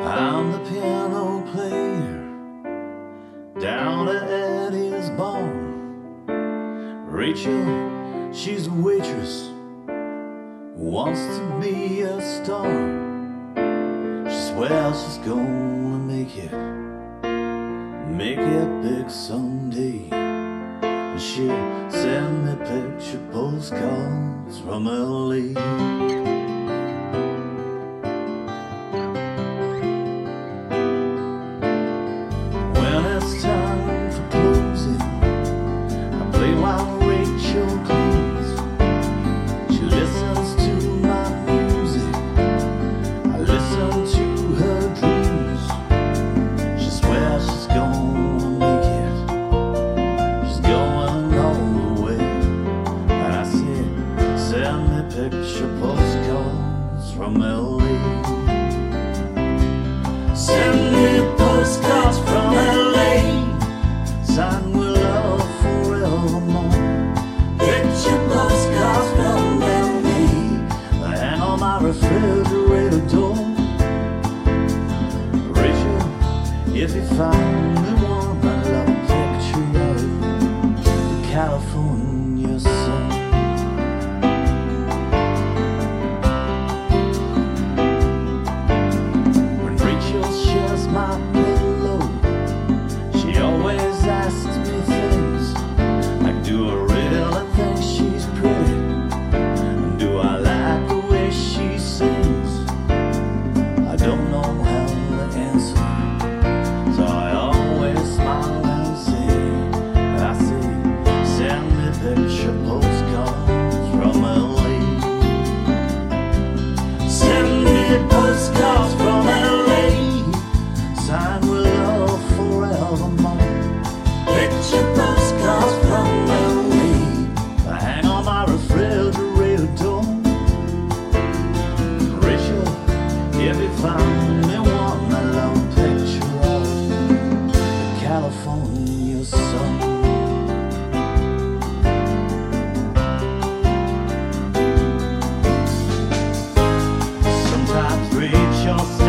I'm the piano player down at Eddie's bar. Rachel, she's a waitress who wants to be a star. She swears she's gonna make it big someday. And she sent me picture postcards from LA. When it's time for closing, I play while Rachel cleans. She listens to my music, I listen to her dreams. She swears she's gonna make it, she's going all the way. And I said, send me picture postcards from LA. Send me postcards from LA, signed with love forevermore. Picture postcards from LA, they hang on my refrigerator door. Rachel, if you find me one, I'd love a picture of the California sun. When Rachel shares my pillow, she always asks me things like, do I really think she's pretty? And do I like the way she sings? I don't know how to answer, so I always smile and say, send me picture postcards from LA. Send me postcards from LA, signed with love forevermore. Picture postcards from LA, I hang on my refrigerator door. Rachel, if you find me one, I love a picture of the California sun. Sometimes Rachel